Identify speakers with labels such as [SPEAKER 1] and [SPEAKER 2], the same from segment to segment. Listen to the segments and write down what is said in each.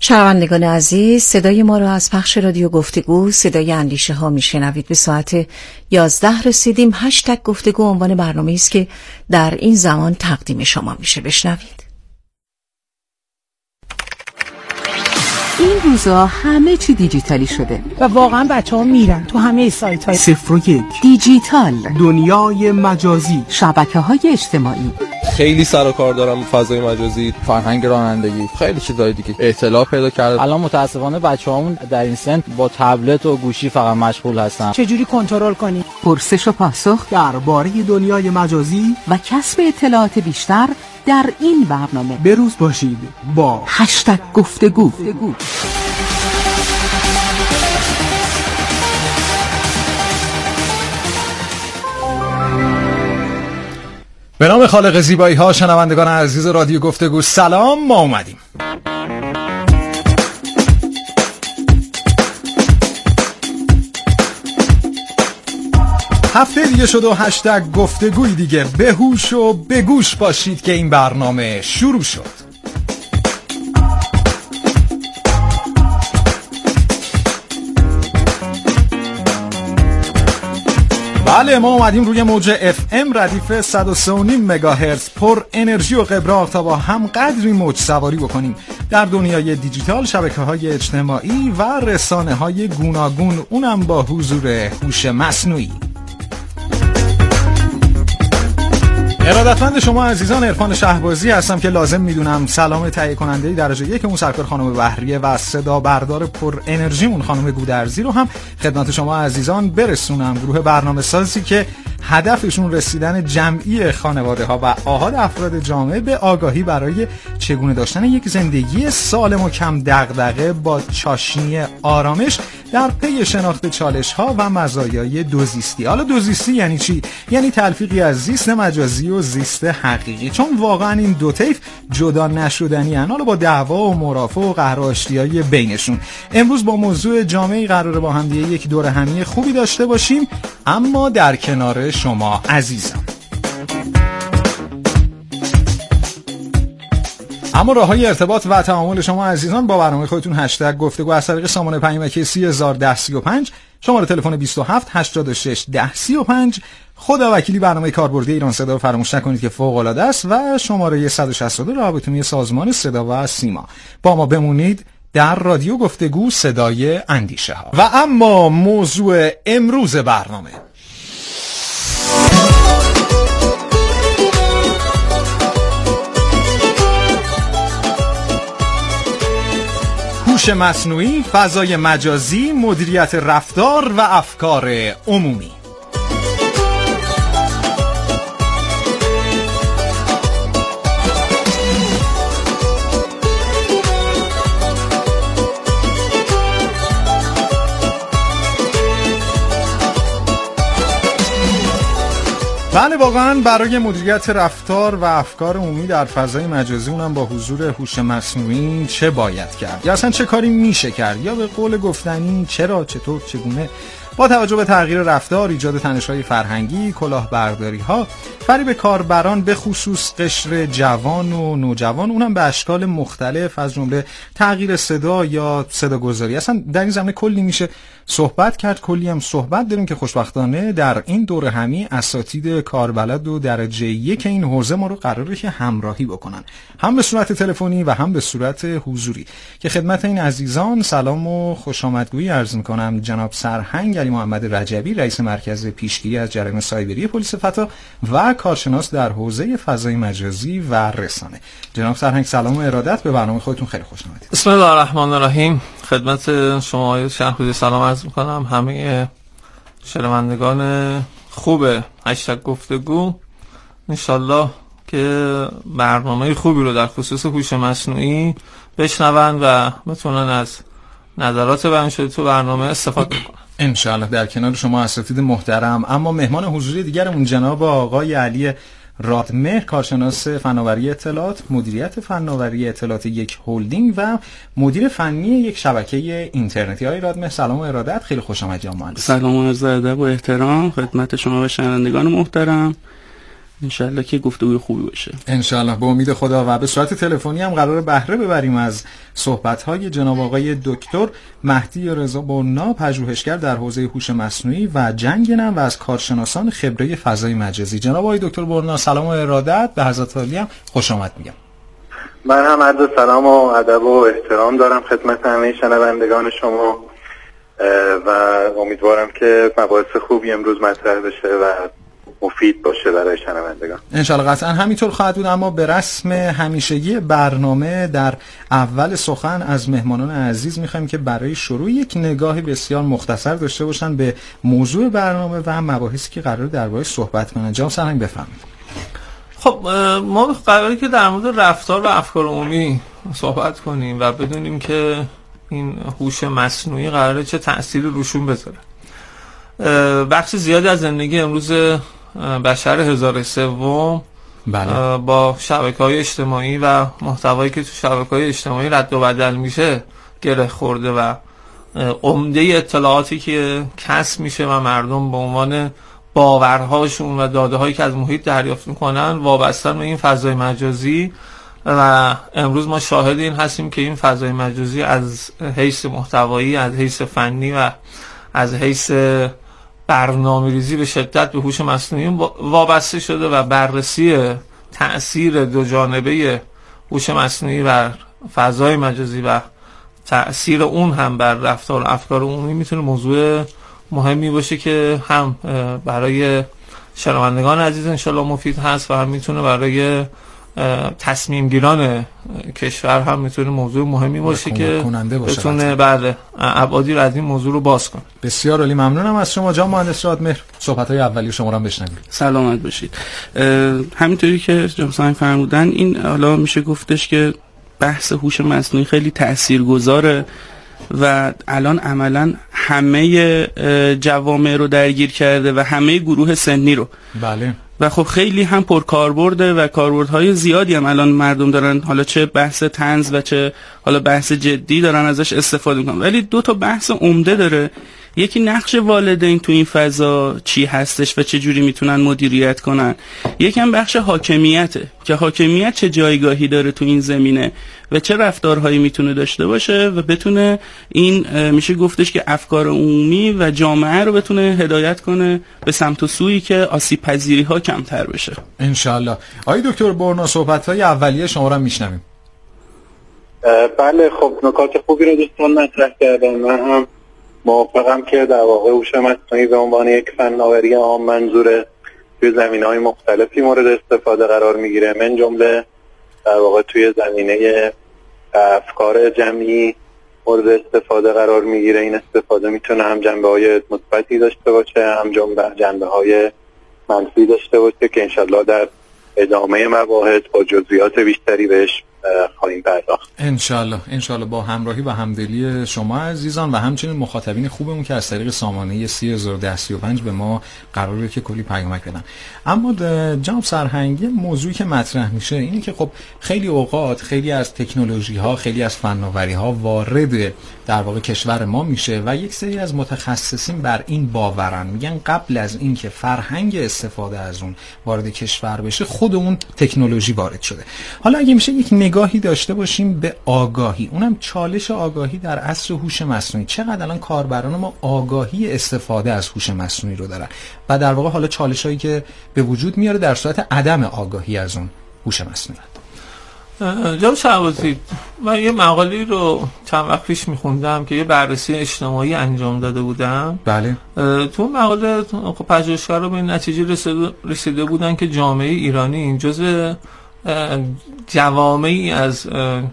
[SPEAKER 1] شنوندگان عزیز، صدای ما را از پخش رادیو گفتگو صدای اندیشه ها میشنوید. به ساعت 11 رسیدیم. هشتگ گفتگو عنوان برنامه است که در این زمان تقدیم شما میشه. بشنوید.
[SPEAKER 2] این روزا همه چی دیجیتالی شده
[SPEAKER 3] و واقعا بچه‌ها میرن تو همه سایت‌های
[SPEAKER 2] 01 دیجیتال،
[SPEAKER 4] دنیای مجازی،
[SPEAKER 2] شبکه‌های اجتماعی.
[SPEAKER 5] خیلی سر و کار دارم فضای مجازی،
[SPEAKER 6] فرهنگ رانندگی، خیلی چیزای دیگه اطلاع پیدا کرده. الان متاسفانه بچه‌هامون در این سن با تبلت و گوشی فقط مشغول هستن.
[SPEAKER 3] چجوری کنترل کنی؟
[SPEAKER 2] پرسش و پاسخ
[SPEAKER 4] درباره دنیای مجازی
[SPEAKER 2] و کسب اطلاعات بیشتر در این برنامه.
[SPEAKER 4] بروز باشید با
[SPEAKER 2] هشتگ گفتگو.
[SPEAKER 7] به نام خالق زیبایی ها، شنوندگان عزیز رادیو گفتگو سلام، ما اومدیم. هفته دیگه شد و هشتگ گفتگوی دیگه. بهوش و بگوش باشید که این برنامه شروع شد. بله، ما اومدیم روی موج FM ردیف 103.5 مگاهرتز پر انرژی و قبراق تا با هم قدری موج سواری بکنیم در دنیای دیجیتال، شبکه‌های اجتماعی و رسانه‌های گوناگون، اونم با حضور هوش مصنوعی. ارادتمند شما عزیزان، عرفان شهبازی هستم که لازم میدونم سلام تهیه کننده درجه 1 اون سرکار خانم بحریه و صدا بردار پر انرژیمون خانم گودرزی رو هم خدمت شما عزیزان برسونم. گروه برنامه سازی که هدفشون رسیدن جمعی خانواده ها و آحاد افراد جامعه به آگاهی برای چگونه داشتن یک زندگی سالم و کم دغدغه با چاشنی آرامش در پی شناخت چالش ها و مزایای دوزیستی. حالا دوزیستی یعنی چی؟ یعنی تلفیقی از زیست مجازی و زیست حقیقی، چون واقعا این دو طیف جدا نشدنی ان، حالا با دعوا و مرافع و قهر و آشتیای بینشون. امروز با موضوع جامعی قراره با هم دیگه یک دوره همی خوبی داشته باشیم، اما در کنار شما عزیزان. اما راههای ارتباط و تعامل شما عزیزان با برنامه خودتون هشتگ گفتگو از طریق سامانه پیامکی 3001035، شماره تلفن 27 86 1035. خداوکیلی برنامه کاربردی ایران صدا رو فراموش نکنید که فوق العاده است و شماره 162 رابطه‌ای سازمان صدا و سیما. با ما بمونید در رادیو گفتگو صدای اندیشه ها. و اما موضوع امروز برنامه، هوش مصنوعی، فضای مجازی، مدیریت رفتار و افکار عمومی. بله، واقعا برای مدیریت رفتار و افکار عمومی در فضای مجازی، اونم با حضور هوش مصنوعی، چه باید کرد یا اصلا چه کاری میشه کرد، یا به قول گفتنی چرا، چطور، چگونه، با توجه به تغییر رفتار، ایجاد تنش‌های فرهنگی، کلاهبرداری‌ها، فریب کاربران به خصوص قشر جوان و نوجوان، اونم به اشکال مختلف از جمله تغییر صدا یا صداگذاری. اصلا در این زمینه کلی میشه صحبت کرد، کلی هم صحبت داریم که خوشبختانه در این دوره همی اساتید کاربلد و درجه 1 این حوزه ما رو قراره که همراهی بکنن، هم به صورت تلفنی و هم به صورت حضوری، که خدمت این عزیزان سلام و خوش آمدگویی عرض می‌کنم. جناب سرهنگ علی محمد رجبی، رئیس مرکز پیشگیری از جرایم سایبری پلیس فتا و کارشناس در حوزه فضای مجازی و رسانه. جناب سرهنگ سلام و ارادت، به برنامه خودتون خیلی خوش آمدید.
[SPEAKER 5] بسم الله الرحمن الرحیم. خدمت شما آقای شهبازی سلام عرض می‌کنم، همه شنوندگان خوب هشتگ گفتگو. انشالله که برنامه خوبی رو در خصوص هوش مصنوعی بشنون و بتونن از نظرات بیان شده تو برنامه استفاده کنن
[SPEAKER 7] انشالله. در کنار شما اساتید محترم، اما مهمان حضوری دیگرمون جناب آقای علی رادمهر، کارشناس فناوری اطلاعات، مدیریت فناوری اطلاعات یک هلدینگ و مدیر فنی یک شبکه اینترنتی. آقای رادمهر سلام و ارادت، خیلی خوش آمدید.
[SPEAKER 8] سلام و عرض ادب و احترام خدمت شما و شنوندگان محترم. انشالله که گفتگوی خوبی باشه.
[SPEAKER 7] انشالله به امید خدا. و به صورت تلفنی هم قرار بهره ببریم از صحبت‌های جناب آقای دکتر مهدی رضا برنا، پژوهشگر در حوزه هوش مصنوعی و جنگ نرم و از کارشناسان خبره فضای مجازی. جناب آقای دکتر برنا، سلام و ارادت به حضرت عالی، هم خوش آمد میگم.
[SPEAKER 9] من هم عرض سلام و ادب و احترام دارم خدمت همه شنوندگان شما و امیدوارم که مباحث خوبی امروز مطرح بشه و مفید باشه برای شنوندگان.
[SPEAKER 7] انشالله قطعا همینطور خواهد بود. اما به رسم همیشگی برنامه در اول سخن از مهمانان عزیز میخوایم که برای شروع یک نگاه بسیار مختصر داشته باشن به موضوع برنامه و مباحثی که قرار درباره‌اش صحبت کنن. جناب سرهنگ بفرمایید.
[SPEAKER 5] خب ما قراره که در مورد رفتار و افکار عمومی صحبت کنیم و بدونیم که این هوش مصنوعی قراره چه تأثیری روشون بذاره. بخش زیادی از زندگی امروز بشر هزاره سوم با شبکه‌های اجتماعی و محتوایی که تو شبکه‌های اجتماعی رد و بدل میشه گره خورده و عمده اطلاعاتی که کسب میشه و مردم به عنوان باورهاشون و داده‌هایی که از محیط دریافت میکنن وابسته به این فضای مجازی و امروز ما شاهد این هستیم که این فضای مجازی از حیث محتوایی، از حیث فنی و از حیث برنامه‌ریزی به شدت به هوش مصنوعی وابسته شده و بررسی تأثیر دو جانبه هوش مصنوعی بر فضای مجازی و تأثیر اون هم بر رفتار و افکار عمومی میتونه موضوع مهمی باشه که هم برای شنوندگان عزیز انشالله مفید هست و هم میتونه برای تصمیم گیران کشور هم میتونه موضوع مهمی باشه که بتونه بله ابعادی رو از این موضوع رو باز کنه.
[SPEAKER 7] بسیار عالی، ممنونم از شما جناب مهندس شادمهر. صحبت‌های اولیه شما رو هم بشنویم.
[SPEAKER 8] سلامت باشید. همینطوری که جناب سرهنگ فرمودن این حالا میشه گفتش که بحث هوش مصنوعی خیلی تاثیرگذاره و الان عملا همه جوامع رو درگیر کرده و همه گروه سنی رو.
[SPEAKER 7] بله. و
[SPEAKER 8] خب خیلی هم پرکاربرده و کاربردهای زیادی هم الان مردم دارن، حالا چه بحث طنز و چه حالا بحث جدی دارن ازش استفاده میکنن. ولی دو تا بحث عمده داره. یکی نقش والدین تو این فضا چی هستش و چه جوری میتونن مدیریت کنن. یکی هم بخش حاکمیته که حاکمیت چه جایگاهی داره تو این زمینه و چه رفتارهایی میتونه داشته باشه و بتونه این میشه گفتش که افکار عمومی و جامعه رو بتونه هدایت کنه به سمت و سویی که آسیب پذیری ها کمتر بشه انشالله.
[SPEAKER 7] آقای دکتر برنا، صحبت‌های اولیه شما رو میشنویم.
[SPEAKER 9] بله، خب نکات خوبی رو دوستان مطرح کردن. من هم موافقم که در واقع هوش مصنوعی به عنوان یک فناوری عام منظوره توی زمینه‌های مختلفی مورد استفاده قرار میگیره، من جمله در واقع توی زمینه افکار جمعی مورد استفاده قرار میگیره. این استفاده میتونه هم جنبه‌های مثبتی داشته باشه هم جنبه‌های منفی داشته باشه که انشالله در ادامه مباحث با جزئیات بیشتری بهش خواهیم پرداخت
[SPEAKER 7] انشالله با همراهی و همدلی شما عزیزان و همچنین مخاطبین خوبمون که از طریق سامانه 301035 به ما قراره که کلی پیامک بدن. اما جناب سرهنگ، موضوعی که مطرح میشه اینه که خب خیلی اوقات خیلی از تکنولوژی ها، خیلی از فناوری ها وارد در واقع کشور ما میشه و یک سری از متخصصین بر این باورن، میگن قبل از اینکه فرهنگ استفاده از اون وارد کشور بشه خود اون تکنولوژی وارد شده. حالا اگه میشه یک نگاهی داشته باشیم به آگاهی، اونم چالش آگاهی در عصر هوش مصنوعی، چقدر الان کاربران ما آگاهی استفاده از هوش مصنوعی رو دارن و در واقع حالا چالشایی که به وجود میاره در صورت عدم آگاهی از اون هوش مصنوعی.
[SPEAKER 5] جناب شهبازی، من یه مقالی رو چند وقت پیش میخوندم که یه بررسی اجتماعی انجام داده بودم.
[SPEAKER 7] بله.
[SPEAKER 5] تو مقاله خب پژوهشگرا به این نتیجه رسیده بودن که جامعه ایرانی جزو جوامعی از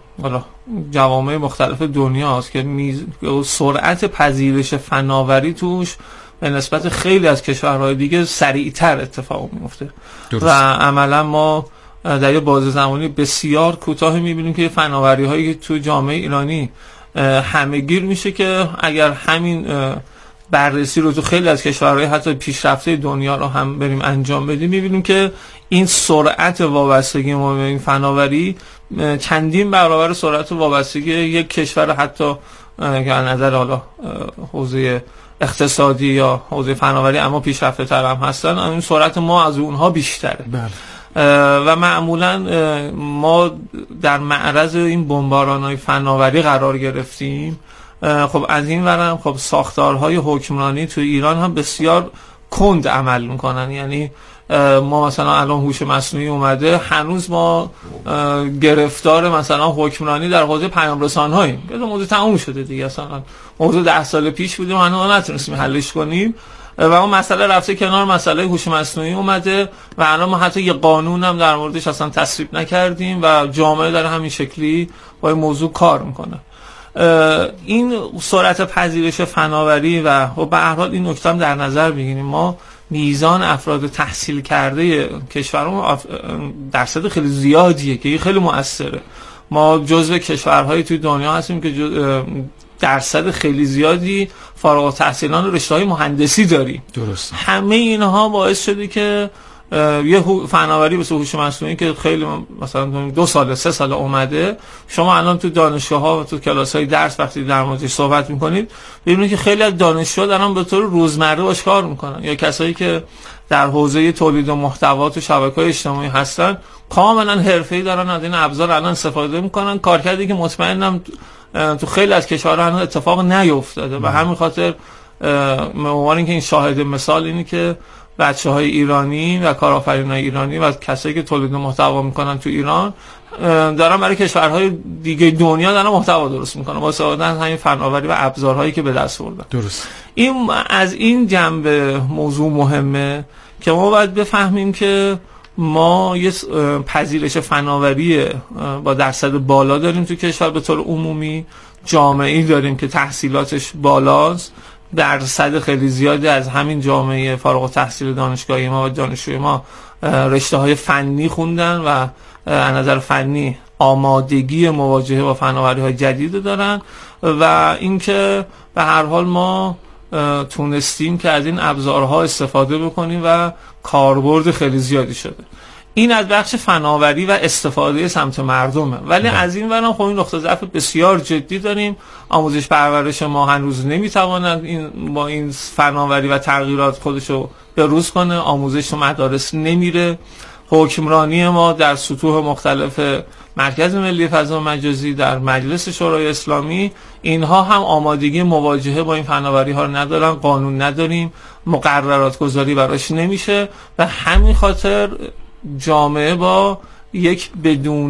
[SPEAKER 5] جوامع مختلف دنیاست که سرعت پذیرش فناوری توش به نسبت خیلی از کشورهای دیگه سریعتر اتفاق میفته و عملا ما در یه بازه زمانی بسیار کوتاه میبینیم که فناوری هایی که تو جامعه ایرانی همه‌گیر میشه که اگر همین بررسی رو تو خیلی از کشورهای حتی پیشرفته دنیا رو هم بریم انجام بدیم میبینیم که این سرعت وابستگی ما به این فناوری چندین برابر سرعت وابستگی یک کشور حتی که از نظر حالا حوزه اقتصادی یا حوزه فناوری اما پیشرفته تر هم هستن، این سرعت ما از اونها بیشتره. و معمولا ما در معرض این بمباران‌های فناوری قرار گرفتیم. خب از این ورم خب ساختارهای حکمرانی تو ایران هم بسیار کند عمل میکنن. یعنی ما مثلا الان هوش مصنوعی اومده، هنوز ما گرفتار مثلا حکمرانی در حوزه پیام رسان‌هاییم. یه موضوع تموم شده دیگه، اصلا موضوع 10 سال پیش بودیم هنوز نتونستیم حلش کنیم و اون مسئله رفته کنار، مسئله هوش مصنوعی اومده و الان ما حتی یه قانون هم در موردش اصلا تصویب نکردیم و جامعه در همین شکلی با این موضوع کار میکنه. این سرعت پذیرش فناوری و به هر حال این نکته هم در نظر بگیریم، ما میزان افراد تحصیل کرده کشورمون درصد خیلی زیادیه که خیلی مؤثره. ما جزو کشورهای توی دنیا هستیم که درصد خیلی زیادی فارغ التحصیلان رشته‌های مهندسی داریم.
[SPEAKER 7] درست.
[SPEAKER 5] همه اینها باعث شده که یه فناوری مثل هوش مصنوعی که خیلی مثلا 2 سال 3 سال اومده، شما الان تو دانشگاه‌ها و تو کلاس‌های درس وقتی در موردش صحبت می‌کنید ببینید که خیلی از دانشجوها دارن به طور روزمره باش کار می‌کنن، یا کسایی که در حوزه تولید محتوا تو شبکه‌های اجتماعی هستن کاملا حرفه‌ای دارن از این ابزار الان استفاده می‌کنن، کارکردی که مطمئنم تو خیلی از کشورها هنوز اتفاق نیفتاده. و همین خاطر عنوان اینکه این شاهد مثال اینه که بچه‌های ایرانی و کارآفرینای ایرانی و کسایی که تولید محتوا میکنن تو ایران دارن برای کشورهای دیگه دنیا دارن محتوا درست میکنن با استفاده از همین فناوری و ابزارهایی که به دست آوردن.
[SPEAKER 7] درست.
[SPEAKER 5] این از این جنبه موضوع مهمه که ما باید بفهمیم که ما یه پذیرش فناوری با درصد بالا داریم تو کشور به طور عمومی، جامعه‌ای داریم که تحصیلاتش بالاست، درصد خیلی زیادی از همین جامعه فارغ التحصیل دانشگاهی ما و دانشجوی ما رشته‌های فنی خوندن و از نظر فنی آمادگی مواجهه با فناوری‌های جدید دارن و اینکه به هر حال ما تونستیم که از این ابزارها استفاده بکنیم و کاربرد خیلی زیادی شده. این از بخش فناوری و استفاده سمت مردمه. ولی از این ورم خب این نقطه ضعف بسیار جدی داریم. آموزش پرورش ما هنوز نمیتواند با این فناوری و تغییرات خودشو بروز کنه. آموزش تو مدارس نمیره. حکمرانی ما در سطوح مختلف مرکز ملی فضا مجازی، در مجلس شورای اسلامی، اینها هم آمادگی مواجهه با این فناوری ها رو ندارن، قانون نداریم، مقررات گذاری براش نمیشه و همین خاطر جامعه با یک بدون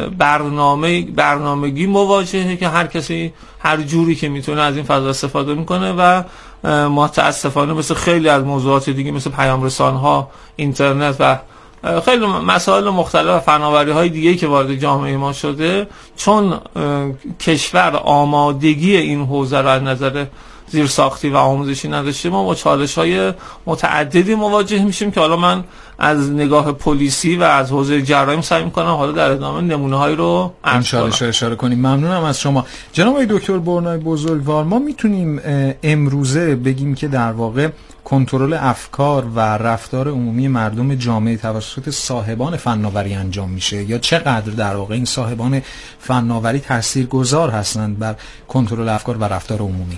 [SPEAKER 5] برنامگی مواجهه که هر کسی هر جوری که میتونه از این فضا استفاده میکنه و متاسفانه مثل خیلی از موضوعات دیگه مثل پیام رسان‌ها، اینترنت و خیلی مسائل مختلف و فناوری‌های دیگه که وارد جامعه ما شده، چون کشور آمادگی این حوزه را از نظر زیرساختی و آموزشی نداشته، ما با چالش‌های متعددی مواجه میشیم که حالا من از نگاه پلیسی و از حوزه جرایم سعی می‌کنم حالا در ادامه نمونه‌هایی رو
[SPEAKER 7] اشاره کنیم. ممنونم از شما جناب دکتر برنای بزرگوار. ما میتونیم امروزه بگیم که در واقع کنترل افکار و رفتار عمومی مردم جامعه توسط صاحبان فناوری انجام میشه، یا چقدر در واقع این صاحبان فناوری تاثیرگذار هستند بر کنترل افکار و رفتار عمومی؟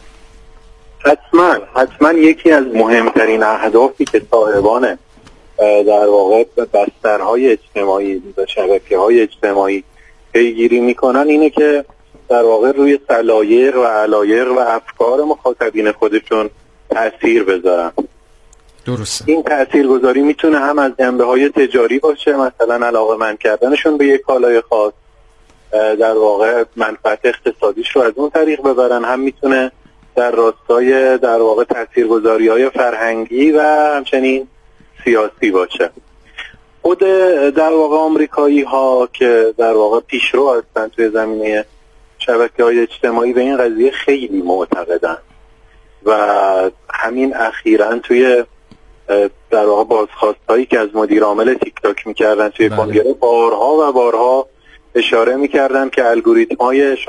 [SPEAKER 9] حتما یکی از مهمترین اهدافی که صاحبان در واقع بسترهای اجتماعی و شبکه‌های اجتماعی پیگیری میکنن اینه که در واقع روی سلایق و علایق و افکار مخاطبین خودشون تأثیر بذارن.
[SPEAKER 7] درسته.
[SPEAKER 9] این تأثیرگذاری میتونه هم از جنبه‌های تجاری باشه، مثلا علاقه‌مند کردنشون به یک کالای خاص، در واقع منفعت اقتصادیش رو از اون طریق ببرن، هم میتونه در راستای در واقع تأثیرگذاری‌های فرهنگی و همچنین سیاسی باشه. خود در واقع آمریکایی‌ها که در واقع پیشرو هستن توی زمینه شبکه‌های اجتماعی به این قضیه خیلی معتقدن و همین اخیراً توی در واقع بازخواستایی که از مدیر عامل تیک تاک می‌کردن توی کنگره بارها اشاره می‌کردن که الگوریتم‌های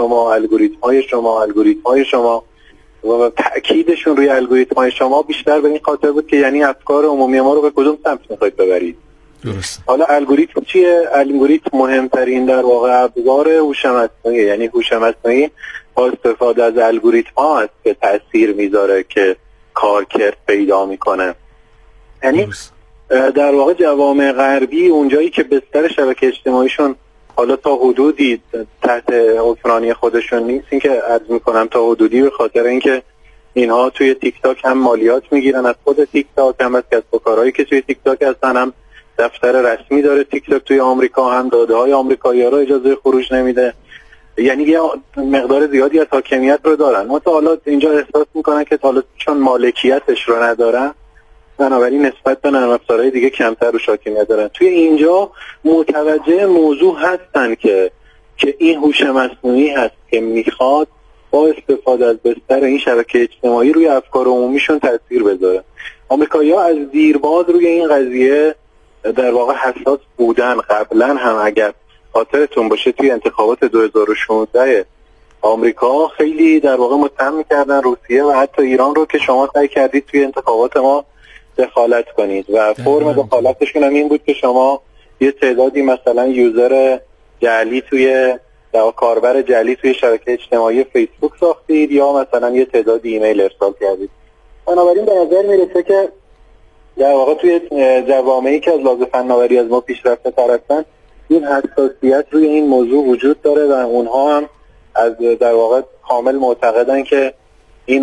[SPEAKER 9] شما و تأکیدشون روی الگوریتم‌های شما بیشتر به این خاطر بود که یعنی افکار عمومی ما رو به کدوم سمت می‌خواید ببرید.
[SPEAKER 7] درست.
[SPEAKER 9] حالا الگوریتم چیه؟ الگوریتم مهمترین در واقع ابزار هوش مصنوعی، یعنی هوش مصنوعی با استفاده از الگوریتم ها هست که تأثیر میذاره که کارکرد پیدا میکنه. یعنی در واقع جوامع غربی اونجایی که بستر شبکه اجتماعیشون حالا تا حدودی تحت حکمرانی خودشون نیست، این که عرض میکنم تا حدودی به خاطر اینکه اینها توی تیک تاک هم مالیات میگیرن از خود تیک تاک، هم از کسب و کارهایی که توی تیک تاک هستن، هم دفتر رسمی داره تیک تاک توی آمریکا، هم داده های آمریکایی‌ها رو اجازه خروج نمیده. یعنی یه مقدار زیادی از حاکمیت رو دارن. مثلا حالا اینجا احساس میکنن که حالا چون مالکیتش رو ندارن، بنابراین نسبت به نرم افزارهای دیگه کمتر رو حاکمیت دارن. توی اینجا متوجه موضوع هستن که این هوش مصنوعی هست که میخواد با استفاده از بستر این شبکه اجتماعی روی افکار عمومیشون تاثیر بذاره. آمریکایی‌ها از دیرباز روی این قضیه در واقع حساس بودن. قبلا هم اگر خاطرتون باشه توی انتخابات 2016 آمریکا خیلی در واقع متهم می‌کردن روسیه و حتی ایران رو که شما سعی کردید توی انتخابات ما دخالت کنید و فرم دخالتشون هم این بود که شما یه تعدادی مثلا یوزر جعلی توی کاربر جعلی توی شبکه اجتماعی فیسبوک ساختید یا مثلا یه تعداد ایمیل ارسال کردید. بنابراین به نظر میرسه که در واقع توی جوامعی که از لحاظ فناوری از ما پیشرفته تر هستن این حساسیت روی این موضوع وجود داره و اونها هم از در واقع کامل معتقدن که این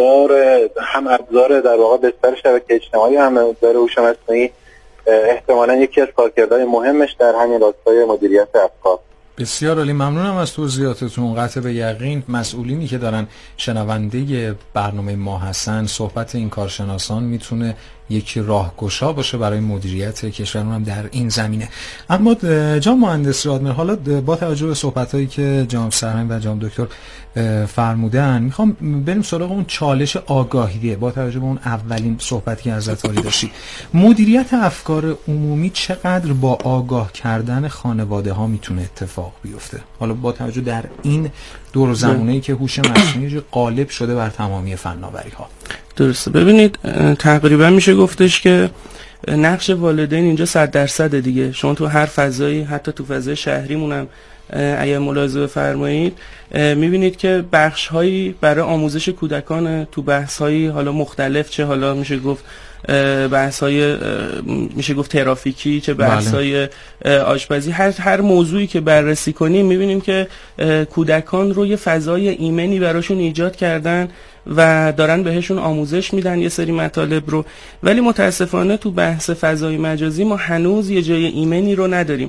[SPEAKER 9] ابزار در واقع بستر شبکه اجتماعی هم ابزار هوش مصنوعی احتمالاً یکی از کارکردهای مهمش در همین راستای مدیریت افکار.
[SPEAKER 7] بسیار عالی، ممنونم از توضیحاتتون. قطع به یقین مسئولینی که دارن شنونده برنامه ما هستن، صحبت این کارشناسان میتونه یک راهگشا باشه برای مدیریت کشورمون هم در این زمینه. اما جناب مهندس رادمر، حالا با توجه به صحبتایی که جناب سرهنگ و جناب دکتر فرمودن، میخوام بریم سراغ اون چالش آگاهیه. با توجه به اون اولین صحبتی که حضرت عالی داشتی، مدیریت افکار عمومی چقدر با آگاه کردن خانواده ها میتونه اتفاق بیفته؟ حالا با توجه در این دور زمانه‌ای که هوش مصنوعی غالب شده بر تمامی فناوری ها.
[SPEAKER 8] درسته. ببینید تقریبا میشه گفتش که نقش والدین اینجا 100% دیگه. شما تو هر فضایی، حتی تو فضای شهریمونم اگر ملاحظه بفرمایید میبینید که بخش‌هایی برای آموزش کودکان تو بحث‌های حالا مختلف، چه حالا میشه گفت بحث‌های میشه گفت ترافیکی، چه بحث‌های آشپزی، هر موضوعی که بررسی کنیم میبینیم که کودکان رو یه فضای ایمنی براشون ایجاد کردن و دارن بهشون آموزش میدن یه سری مطالب رو. ولی متاسفانه تو بحث فضای مجازی ما هنوز یه جای ایمنی رو نداریم.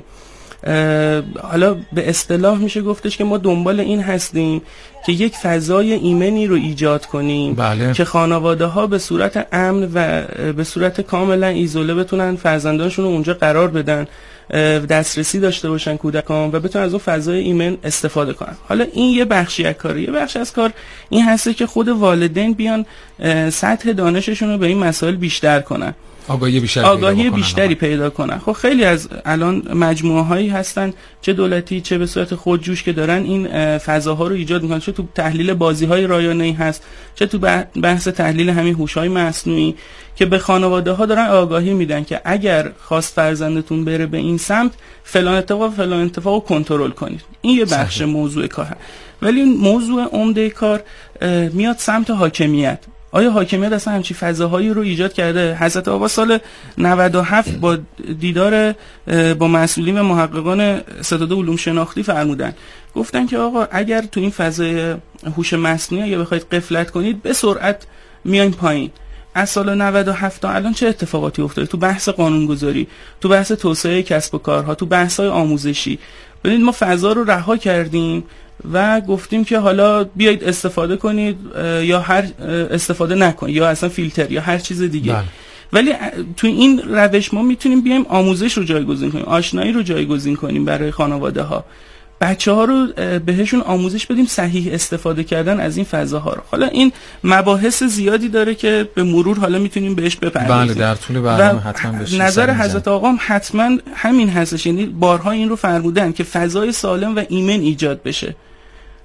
[SPEAKER 8] حالا به اصطلاح میشه گفتش که ما دنبال این هستیم که یک فضای ایمنی رو ایجاد کنیم که خانواده ها به صورت امن و به صورت کاملا ایزوله بتونن فرزندانشون رو اونجا قرار بدن، دسترسی داشته باشن کودکان و بتونن از اون فضای ایمن استفاده کنن. حالا این یه بخشی از کاره. یه بخش از کار این هسته که خود والدین بیان سطح دانششون رو به این مسائل بیشتر کنن، آگاهی بیشتری پیدا کنن. خب خیلی از الان مجموعه هایی هستن، چه دولتی چه به صورت خودجوش، که دارن این فضاها رو ایجاد میکنن. چه تو تحلیل بازی های رایانه‌ای هست، چه تو بحث تحلیل همین هوش های مصنوعی، که به خانواده ها دارن آگاهی میدن که اگر خواست فرزندتون بره به این سمت، فلان اتفاق رو کنترل کنید. این یه بخش موضوع کار. ولی موضوع عمده کار میاد سمت حاکمیت. آیا حاکمیت اصلا همچین فضاهایی رو ایجاد کرده؟ حضرت آقا سال 97 با دیدار با مسئولین و محققان ستاد علوم شناختی فرمودن، گفتن که آقا اگر تو این فضای هوش مصنوعی اگه بخواید غفلت کنید به سرعت میایم پایین. از سال 97 تا الان چه اتفاقاتی افتاده تو بحث قانونگذاری، تو بحث توسعه کسب و کارها، تو بحث‌های آموزشی؟ ببینید ما فضا رو رها کردیم و گفتیم که حالا بیایید استفاده کنید یا هر استفاده نکنید یا اصلا فیلتر یا هر چیز دیگه. ولی تو این روش ما میتونیم بیایم آموزش رو جایگزین کنیم، آشنایی رو جایگزین کنیم برای خانواده ها، بچه ها رو بهشون آموزش بدیم صحیح استفاده کردن از این فضاها رو. حالا این مباحث زیادی داره که به مرور حالا میتونیم بهش بپردازیم.
[SPEAKER 7] بله در طول برنامه حتما بهش
[SPEAKER 8] نظر حضرت آقا هم حتما همین هستش. یعنی بارها این رو فرمودن که فضای سالم و ایمن ایجاد بشه.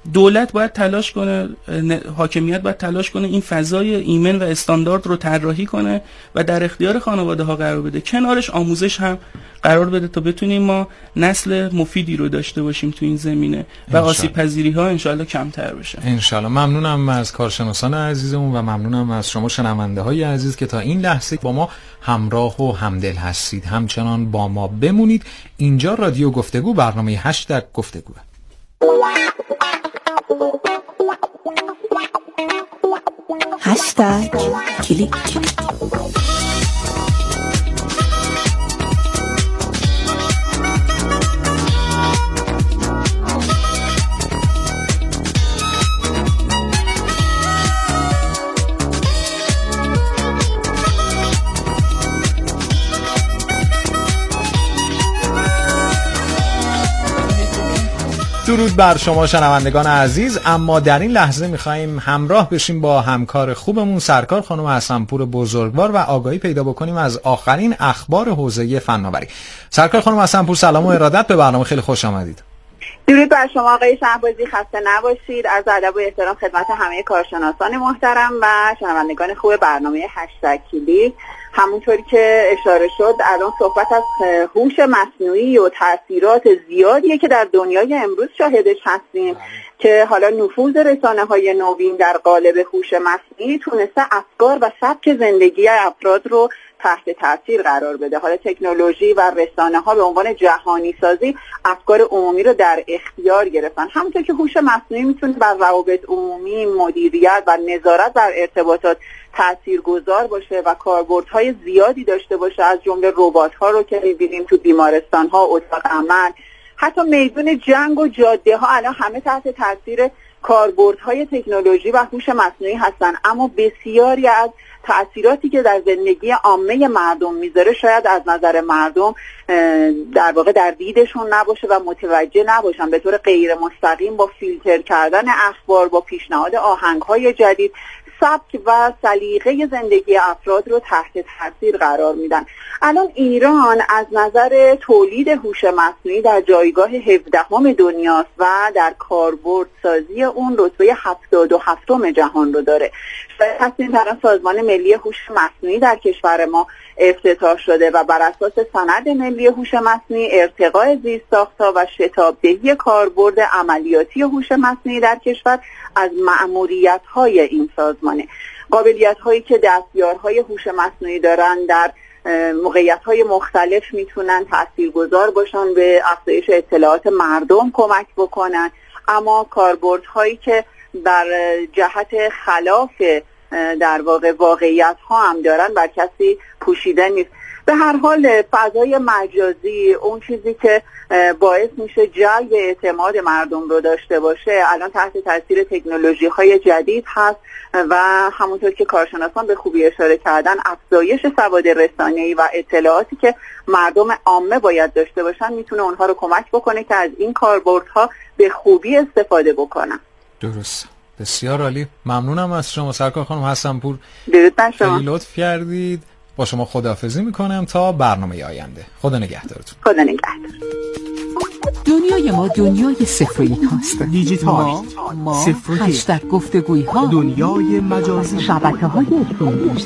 [SPEAKER 8] دولت باید تلاش کنه، حاکمیت باید تلاش کنه این فضای ایمن و استاندارد رو طراحی کنه و در اختیار خانواده ها قرار بده. کنارش آموزش هم قرار بده تا بتونیم ما نسل مفیدی رو داشته باشیم تو این زمینه و آسیب پذیری ها انشالله کمتر بشه.
[SPEAKER 7] انشالله. ممنونم از کارشناسان عزیزمون و ممنونم از شما شنونده های عزیز که تا این لحظه با ما همراه و همدل هستید. همچنان با ما بمونید. اینجا رادیو گفتگو، برنامه هشتگ گفتگوه.
[SPEAKER 1] هشتگ کلیک.
[SPEAKER 7] درود بر شما شنوندگان عزیز. اما در این لحظه میخواییم همراه بشیم با همکار خوبمون سرکار خانم حسن‌پور بزرگوار و آگاهی پیدا بکنیم از آخرین اخبار حوزه فناوری. سرکار خانم حسن‌پور، سلام و ارادت به برنامه، خیلی خوش آمدید.
[SPEAKER 10] درود بر شما آقای شهبازی، خسته نباشید. عرض ادب و احترام خدمت همه کارشناسان محترم و شنوندگان خوب برنامه هشتگ کلیک. همونطوری که اشاره شد الان صحبت از هوش مصنوعی و تاثیرات زیادیه که در دنیای امروز شاهدش هستیم که حالا نفوذ رسانه‌های نوین در قالب هوش مصنوعی تونسته افکار و سبک زندگی افراد رو تحت تاثیر قرار بده. حالا تکنولوژی و رسانه‌ها به عنوان جهانی سازی افکار عمومی رو در اختیار گرفتن. همونطور که هوش مصنوعی میتونه بر روابط عمومی، مدیریت و نظارت بر ارتباطات تاثیرگذار باشه و کاربردهای زیادی داشته باشه، از جمله ربات‌ها رو که می‌بینیم تو بیمارستان‌ها، اتاق عمل، حتی میدون جنگ و جاده‌ها الان همه تحت تاثیر کاربردهای تکنولوژی و هوش مصنوعی هستن. اما بسیاری از تأثیراتی که در زندگی عامه مردم میذاره شاید از نظر مردم در واقع در دیدشون نباشه و متوجه نباشن. به طور غیر مستقیم با فیلتر کردن اخبار، با پیشنهاد آهنگ‌های جدید، سبک و سلیقه زندگی افراد رو تحت تاثیر قرار میدن. الان ایران از نظر تولید هوش مصنوعی در جایگاه 17ام دنیاست و در کاربردسازی اون رتبه 77م جهان رو داره. شاید هستیم در سازمان ملی هوش مصنوعی در کشور ما افتتاح شده و بر اساس سند ملی هوش مصنوعی ارتقاء زیرساخت‌ها و شتابدهی کاربرد عملیاتی هوش مصنوعی در کشور از مأموریت‌های این سازمانه. قابلیت‌هایی که دستیارهای هوش مصنوعی دارن در موقعیت‌های مختلف میتونن تاثیرگذار باشن، به افزایش اطلاعات مردم کمک بکنن، اما کاربردهایی که در جهت خلاف در واقع واقعیت ها هم دارن بر کسی پوشیده نیست. به هر حال فضای مجازی اون چیزی که باعث میشه جلب اعتماد مردم رو داشته باشه الان تحت تاثیر تکنولوژی های جدید هست و همونطور که کارشناسان به خوبی اشاره کردن افزایش سواد رسانه‌ای و اطلاعاتی که مردم عامه باید داشته باشن میتونه اونها رو کمک بکنه که از این کاربردها به خوبی استفاده بکنن.
[SPEAKER 7] درست. بسیار عالی. ممنونم از شما سرکار خانم حسن‌پور.
[SPEAKER 10] درود بر شما.
[SPEAKER 7] خیلی لطف کردید. با شما خداحافظی میکنم تا برنامه آینده. خدا نگهدارتون.
[SPEAKER 10] خدا نگهدار.
[SPEAKER 2] دنیای ما دنیای صفری هاست.
[SPEAKER 4] دیجیتال،
[SPEAKER 2] ما
[SPEAKER 4] صفری،
[SPEAKER 2] هشتگ گفتگویی ها،
[SPEAKER 4] دنیای مجازی،
[SPEAKER 2] شبکه‌های اجتماعی.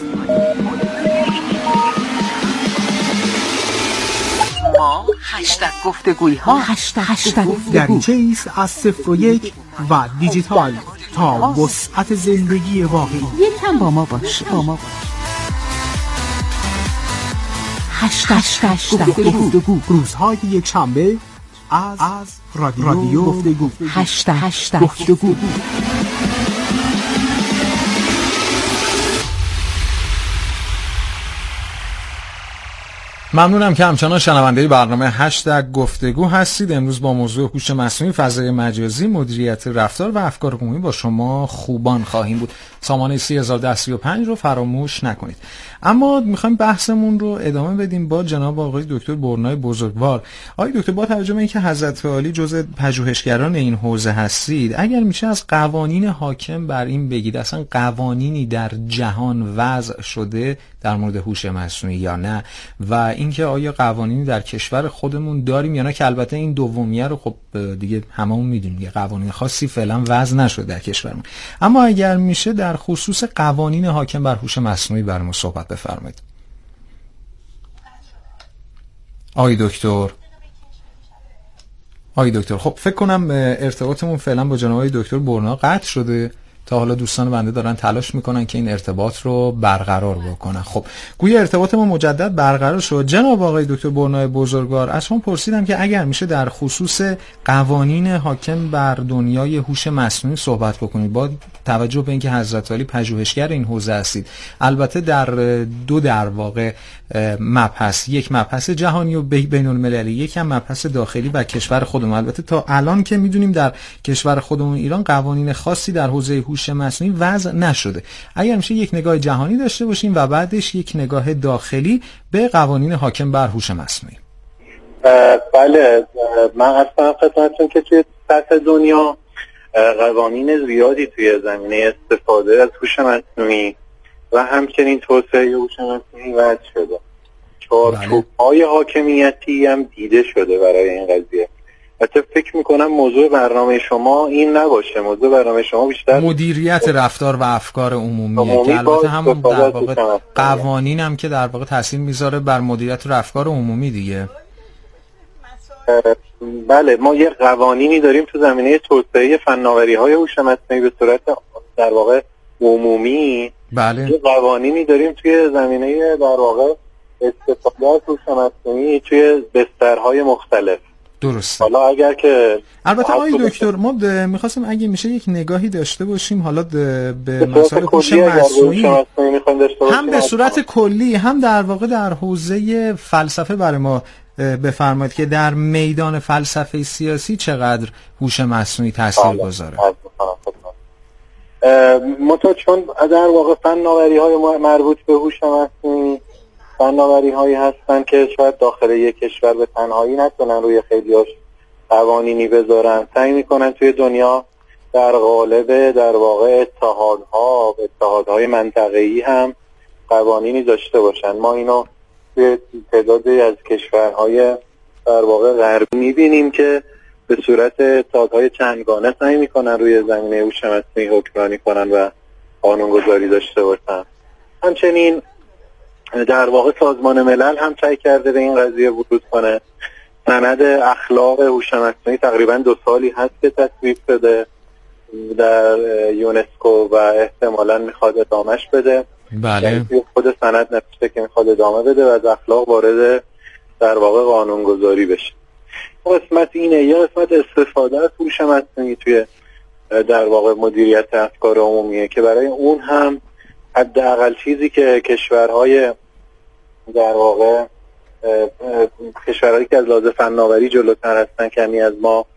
[SPEAKER 2] ما هشتگ گفتگویی ها، هشتگ
[SPEAKER 4] دریچه‌ای است از 0 و 1 و دیجیتال تا وسعت زندگی واقعی.
[SPEAKER 2] یکم با ما باش. هشتگ گفتگو.
[SPEAKER 4] روزهای یک شنبه از رادیو گفتگو.
[SPEAKER 2] هشتگ گفتگو.
[SPEAKER 7] ممنونم که همچنان شنونده برنامه هشتگ گفتگو هستید. امروز با موضوع هوش مصنوعی، فضای مجازی، مدیریت رفتار و افکار عمومی با شما خوبان خواهیم بود. سامانه 3035 رو فراموش نکنید. اما میخوایم بحثمون رو ادامه بدیم با جناب آقای دکتر برنای بزرگوار. آقای دکتر، با توجه به اینکه حضرت عالی جزء پژوهشگران این حوزه هستید، اگر میشه از قوانین حاکم بر این بگید، اصلا قوانینی در جهان وضع شده در مورد هوش مصنوعی یا نه، و این اینکه آیا قوانینی در کشور خودمون داریم یا نه، که البته این دومیه رو خب دیگه هممون میدونیم یه قوانین خاصی فعلا وضع نشده در کشورمون. اما اگر میشه در خصوص قوانین حاکم بر هوش مصنوعی برام صحبت بفرمایید. آقای دکتر خب فکر کنم ارتباطمون فعلا با جناب آقای دکتر برنا قطع شده. تا حالا دوستان بنده دارن تلاش میکنن که این ارتباط رو برقرار بکنن. خب گویا ارتباط ما مجدد برقرار شد. جناب آقای دکتر برنای بزرگوار، از شما پرسیدم که اگر میشه در خصوص قوانین حاکم بر دنیای هوش مصنوعی صحبت بکنید، با توجه به اینکه حضرت علی پژوهشگر این حوزه هستید. البته در دو در واقع مبحث، یک مبحث جهانی و بین المللی، یک هم مبحث داخلی و کشور خودمون. البته تا الان که میدونیم در کشور خودمون ایران قوانین خاصی در حوزه هوش مصنوعی وضع نشده. اگر میشه یک نگاه جهانی داشته باشیم و بعدش یک نگاه داخلی به قوانین حاکم بر هوش مصنوعی.
[SPEAKER 9] بله، من اصلا خدمتتون که توی سطح دنیا قوانین زیادی توی زمینه استفاده از هوش مصنوعی و همچنین توسعه هوش مصنوعی وضع شده. چارچوب‌های حاکمیتی هم دیده شده برای این قضیه. حتی فکر میکنم موضوع برنامه شما این نباشه. موضوع برنامه شما بیشتر
[SPEAKER 7] مدیریت رفتار و افکار عمومیه که البته همون در واقع قوانین هم که در واقع تاثیر میذاره بر مدیریت رفتار عمومی دیگه.
[SPEAKER 9] بله، ما یه قوانینی داریم تو زمینه توسعه فناوری‌های هوش مصنوعی به صورت در واقع عمومی.
[SPEAKER 7] بله.
[SPEAKER 9] یه قوانینی داریم توی زمینه در واقع استفاده از هوش مصنوعی توی بسترهای مختلف.
[SPEAKER 7] درست.
[SPEAKER 9] حالا اگر که
[SPEAKER 7] البته آقای دکتر ما می‌خواستیم اگه میشه یک نگاهی داشته باشیم حالا به مسائل هوش مصنوعی هم به صورت کلی هم در واقع در حوزه فلسفه برای ما بفرمایید که در میدان فلسفه سیاسی چقدر هوش مصنوعی تاثیرگذاره.
[SPEAKER 9] چون در واقع فناوری‌های مربوط به هوش مصنوعی فناوری‌هایی هستن که شاید داخل یک کشور به تنهایی نتونن روی خیلیاش قوانینی بذارن، سعی میکنن توی دنیا در قالب در واقع اتحادهای منطقه‌ای هم قوانینی داشته باشن. ما اینو توی تعدادی از کشورهای در واقع غربی میبینیم که به صورت اتحادهای چندگانه سعی میکنن روی زمینه هوش مصنوعی حکمرانی کنن و قانونگذاری داشته باشن. همچنین در واقع سازمان ملل هم سعی کرده به این قضیه ورود کنه. سند اخلاق هوش مصنوعی تقریبا 2 سالی هست که تصویب شده در یونسکو و احتمالاً میخواد ادامهش بده.
[SPEAKER 7] بله.
[SPEAKER 9] خود سند نوشته که میخواد ادامه بده و از اخلاق وارد در واقع قانونگذاری بشه. قسمت اینه، یا قسمت استفاده از هوش مصنوعی توی در واقع مدیریت افکار عمومیه که برای اون هم حداقل چیزی که کشورهای در واقع کشورهایی که از لحاظ فناوری جلوتر هستن کمی از ما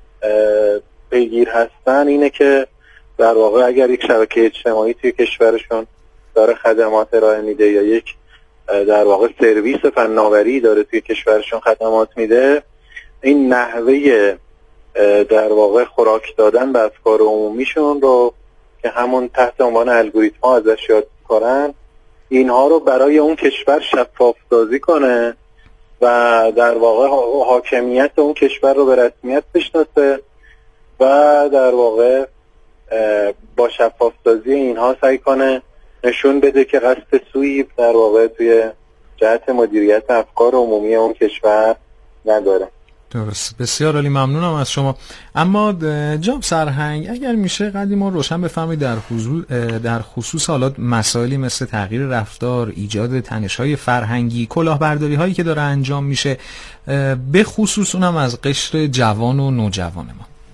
[SPEAKER 9] پیگیر هستن اینه که در واقع اگر یک شبکه اجتماعی توی کشورشون داره خدمات ارائه میده یا یک در واقع سرویس فناوری داره توی کشورشون خدمات میده، این نحوه در واقع خوراک دادن به افکار عمومیشون رو که همون تحت عنوان الگوریتم ها ازش یاد کنن، اینها رو برای اون کشور شفاف سازی کنه و در واقع حاکمیت اون کشور رو به رسمیت بشناسه و در واقع با شفاف سازی اینها سعی کنه نشون بده که قصد سویی در واقع توی جهت مدیریت افکار عمومی اون کشور نداره.
[SPEAKER 7] درست. بسیار عالی، ممنونم از شما. اما جناب سرهنگ اگر میشه قدری ما روشن بفرمایید در خصوص حالا مسائلی مثل تغییر رفتار، ایجاد تنش‌های فرهنگی، کلاهبرداری هایی که داره انجام میشه، به خصوص اونم از قشر جوان و نوجوان ما.